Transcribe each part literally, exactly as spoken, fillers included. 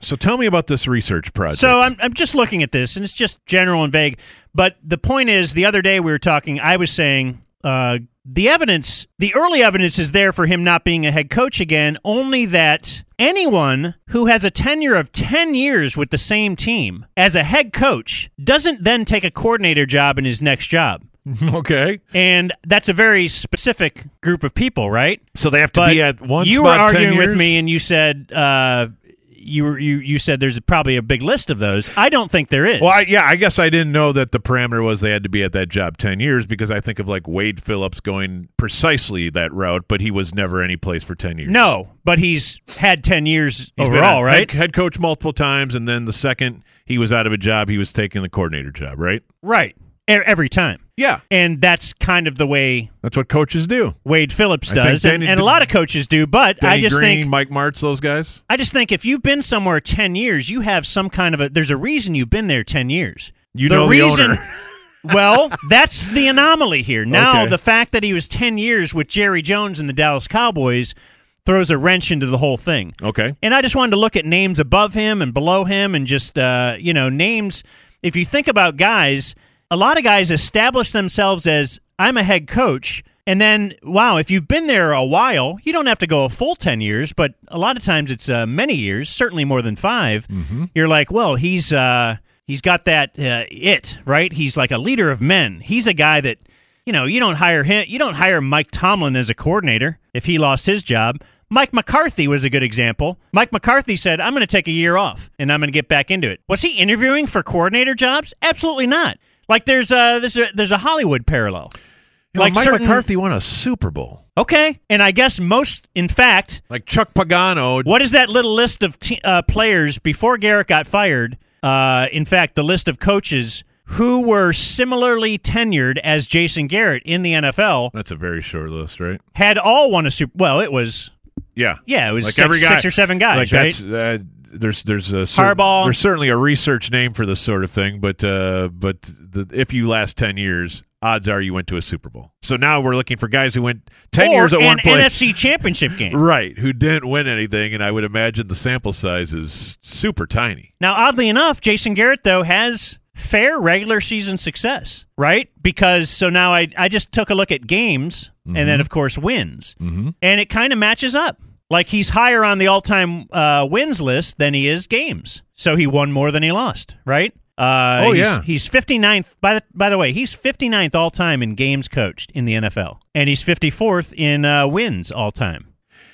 So tell me about this research project. So I'm I'm just looking at this, and it's just general and vague. But the point is, the other day we were talking, I was saying uh, the evidence, the early evidence is there for him not being a head coach again, only that anyone who has a tenure of ten years with the same team as a head coach doesn't then take a coordinator job in his next job. Okay. And that's a very specific group of people, right? So they have to but be at one you spot were ten arguing years? with me, and you said uh, you were you you said there's probably a big list of those. I don't think there is. Well, I, yeah, I guess I didn't know that the parameter was they had to be at that job ten years because I think of like Wade Phillips going precisely that route, but he was never any place for ten years. No, but he's had ten years He's been overall, a right? Head, head coach multiple times, and then the second he was out of a job, he was taking the coordinator job, right? Right. E- Every time. Yeah. And that's kind of the way That's what coaches do. Wade Phillips I think does, and, Danny- and a lot of coaches do, but Denny I just Green, think Mike Martz, those guys. I just think if you've been somewhere ten years, you have some kind of a there's a reason you've been there ten years. You the know the reason, owner. Well, that's the anomaly here. Now, Okay. the fact that he was ten years with Jerry Jones and the Dallas Cowboys throws a wrench into the whole thing. Okay. And I just wanted to look at names above him and below him and just, uh, you know, names. If you think about guys, a lot of guys establish themselves as, I'm a head coach. And then, wow, if you've been there a while, you don't have to go a full ten years, but a lot of times it's uh, many years, certainly more than five. Mm-hmm. You're like, well, he's uh, he's got that uh, it, right? He's like a leader of men. He's a guy that, you know, you don't hire him. You don't hire Mike Tomlin as a coordinator if he lost his job. Mike McCarthy was a good example. Mike McCarthy said, I'm going to take a year off, and I'm going to get back into it. Was he interviewing for coordinator jobs? Absolutely not. Like, there's a, there's a, there's a Hollywood parallel. You know, like Mike certain, McCarthy won a Super Bowl. Okay, and I guess most, in fact, Like Chuck Pagano. what is that little list of t- uh, players before Garrett got fired? Uh, in fact, the list of coaches who were similarly tenured as Jason Garrett in the N F L That's a very short list, right? had all won a Super. Well, it was Yeah. yeah, it was Like six, every guy, six or seven guys, like right? That's, uh, there's there's a certain, Harbaugh. There's certainly a research name for this sort of thing, but uh, but the, if you last ten years, odds are you went to a Super Bowl. So now we're looking for guys who went ten or years at an one place, N F C Championship game. right? Who didn't win anything, and I would imagine the sample size is super tiny. Now, oddly enough, Jason Garrett though has fair regular season success, right? Because so now I I just took a look at games Mm-hmm. and then of course wins, Mm-hmm. and it kind of matches up. Like he's higher on the all-time uh, wins list than he is games. So he won more than he lost, right? Uh, Oh, he's, yeah. He's fifty-ninth, by the, by the way, he's fifty-ninth all-time in games coached in the N F L. And he's fifty-fourth in uh, wins all-time.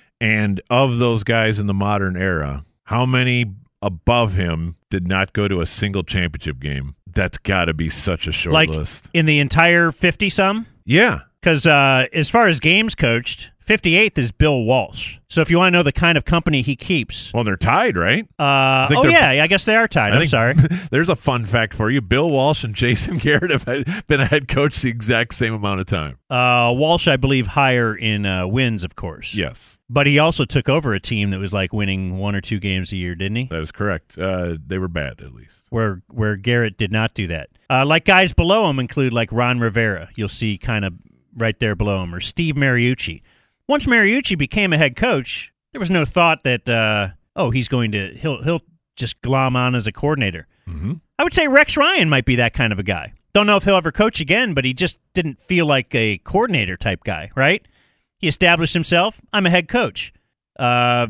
And of those guys in the modern era, how many above him did not go to a single championship game? That's got to be such a short Like list. in the entire fifty-some? Yeah. Because uh, as far as games coached, fifty-eighth is Bill Walsh. So if you want to know the kind of company he keeps. Well, they're tied, right? Uh, think oh, they're- yeah, I guess they are tied. I I'm think- sorry. There's a fun fact for you. Bill Walsh and Jason Garrett have had- been a head coach the exact same amount of time. Uh, Walsh, I believe, higher in uh, wins, of course. Yes, But he also took over a team that was like winning one or two games a year, didn't he? that is correct. Uh, they were bad, at least. Where where Garrett did not do that. Uh, like guys below him include like Ron Rivera. You'll see kind of right there below him, or Steve Mariucci. Once Mariucci became a head coach, there was no thought that uh, oh he's going to he'll he'll just glom on as a coordinator. Mm-hmm. I would say Rex Ryan might be that kind of a guy. Don't know if he'll ever coach again, but he just didn't feel like a coordinator type guy, right? He established himself. I'm a head coach. Uh,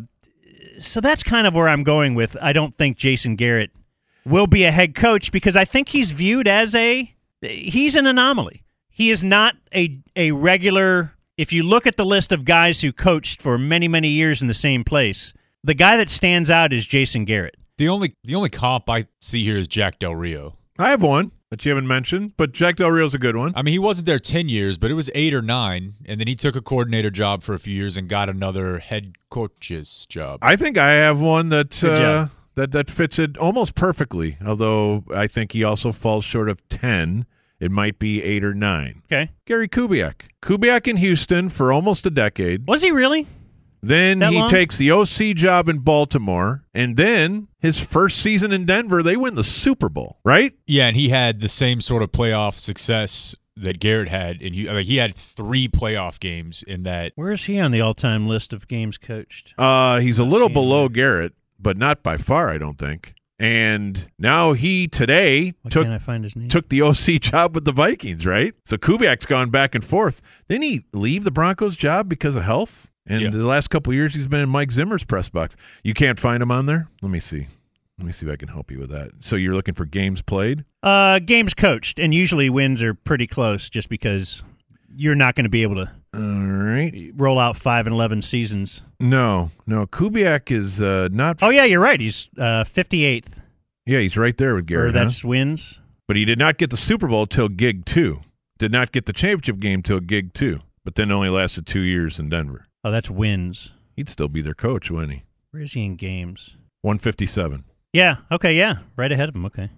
so that's kind of where I'm going with. I don't think Jason Garrett will be a head coach because I think he's viewed as a he's an anomaly. He is not a a regular. If you look at the list of guys who coached for many many years in the same place, the guy that stands out is Jason Garrett. The only the only comp I see here is Jack Del Rio. I have one that you haven't mentioned, but Jack Del Rio's a good one. I mean, he wasn't there ten years, but it was eight or nine, and then he took a coordinator job for a few years and got another head coach's job. I think I have one that Good uh, job. that that fits it almost perfectly. Although I think he also falls short of ten. It might be eight or nine. Okay, Gary Kubiak. Kubiak in Houston for almost a decade. was he really? Then That he long? takes the O C job in Baltimore, and then his first season in Denver, they win the Super Bowl, right? Yeah, and he had the same sort of playoff success that Garrett had, and he, I mean, he had three playoff games in that. Where is he on the all-time list of games coached? Uh, he's a little see. below Garrett, but not by far, I don't think. And now he today Why took can't I find his name? took the O C job with the Vikings, right? So Kubiak's gone back and forth. Didn't he leave the Broncos job because of health? And Yeah. the last couple of years, he's been in Mike Zimmer's press box. You can't find him on there? Let me see. Let me see if I can help you with that. So you're looking for games played? Uh, games coached, and usually wins are pretty close, just because you're not going to be able to All right. roll out five and eleven seasons. No, no. Kubiak is uh, not. Oh yeah, you're right. He's uh, fifty-eighth. Yeah, he's right there with Or Garrett. that's huh? wins. But he did not get the Super Bowl till gig two. Did not get the championship game till gig two. But then only lasted two years in Denver. Oh, that's wins. He'd still be their coach, wouldn't he? Where is he in games? one fifty-seven. Yeah. Okay. Yeah. Right ahead of him. Okay.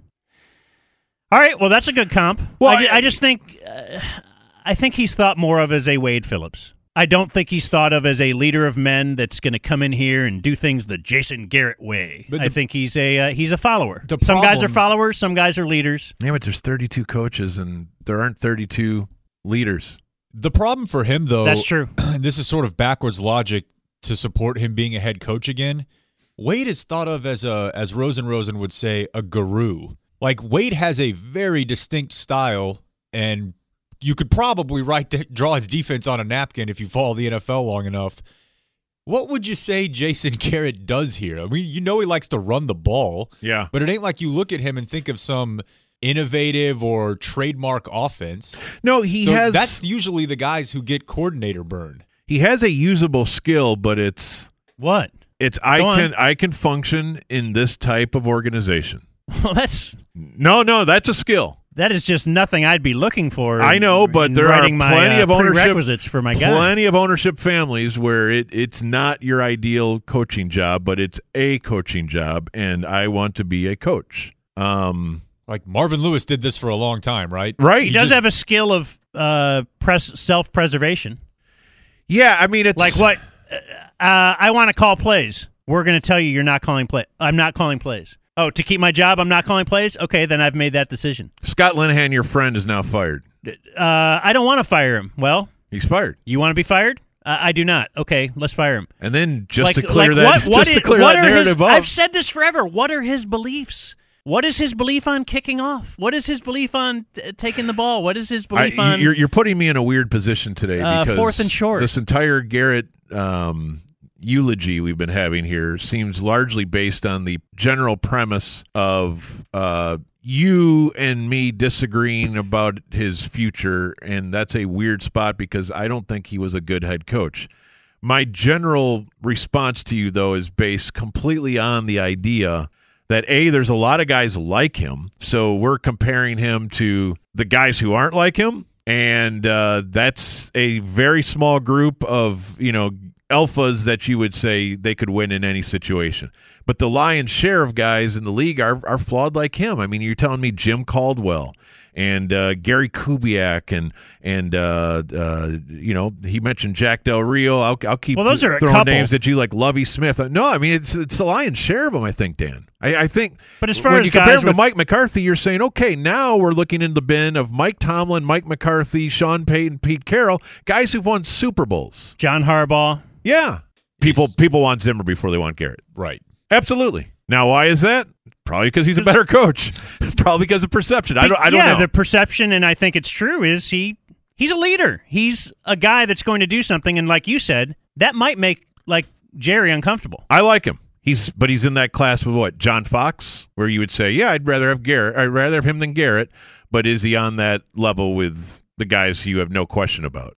All right. Well, that's a good comp. Well, I, ju- I- I just think, uh, I think he's thought more of as a Wade Phillips. I don't think he's thought of as a leader of men that's going to come in here and do things the Jason Garrett way. But I the- think he's a uh, he's a follower. The Some guys are problem- followers. Some guys are leaders. Yeah, but there's thirty-two coaches and there aren't thirty-two leaders. The problem for him, though, That's true. and this is sort of backwards logic to support him being a head coach again. Wade is thought of as a, as Rosen Rosen would say, a guru. Like, Wade has a very distinct style, and you could probably write the, draw his defense on a napkin if you follow the N F L long enough. What would you say Jason Garrett does here? I mean, you know he likes to run the ball, Yeah. but it ain't like you look at him and think of some innovative or trademark offense. No, he so has that's usually the guys who get coordinator burn. he has a usable skill, but it's What? it's I Go on. can I can function in this type of organization. Well, that's No, no, that's a skill. that is just nothing I'd be looking for. I know, in- but in there are writing my, plenty uh, of ownership prerequisites for my guy. Plenty of ownership families where it, it's not your ideal coaching job, but it's a coaching job, and I want to be a coach. Um, Like Marvin Lewis did this for a long time, right? right. He does just- have a skill of uh, pres- self-preservation. Yeah, I mean, it's Like what? Uh, I want to call plays. We're going to tell you you're not calling play. I'm not calling plays. Oh, to keep my job, I'm not calling plays? Okay, then I've made that decision. Scott Linehan, your friend, is now fired. Uh, I don't want to fire him. Well, He's fired. you want to be fired? Uh, I do not. Okay, let's fire him. And then just like, to clear like that, what, what just to is- clear what that are narrative his, up. I've said this forever. What are his beliefs? What is his belief on kicking off? What is his belief on uh, taking the ball? What is his belief I, on? you're, you're putting me in a weird position today Uh, because fourth and short. this entire Garrett um, eulogy we've been having here seems largely based on the general premise of uh, you and me disagreeing about his future, and that's a weird spot because I don't think he was a good head coach. My general response to you, though, is based completely on the idea that, A, there's a lot of guys like him, so we're comparing him to the guys who aren't like him, and uh, that's a very small group of, you know, alphas that you would say they could win in any situation. But the lion's share of guys in the league are, are flawed like him. I mean, you're telling me Jim Caldwell and uh, Gary Kubiak and and uh, uh, you know, he mentioned Jack Del Rio. I'll I'll keep Well, those are a throwing couple. names at you like Lovie Smith. No, I mean it's it's the lion's share of them. I think, Dan. I, I think. But as far when as you compare guys him to with- Mike McCarthy, you're saying, okay, now we're looking in the bin of Mike Tomlin, Mike McCarthy, Sean Payton, Pete Carroll, guys who've won Super Bowls. John Harbaugh. Yeah, people people want Zimmer before they want Garrett. Right. Absolutely. Now, why is that? Probably because he's a better coach. Probably because of perception. I don't. I don't yeah, know. the perception, and I think it's true, is he he's a leader. He's a guy that's going to do something, and like you said, that might make like Jerry uncomfortable. I like him. He's but he's in that class with what, John Fox, where you would say, yeah, I'd rather have Garrett. I'd rather have him than Garrett. But is he on that level with the guys you have no question about?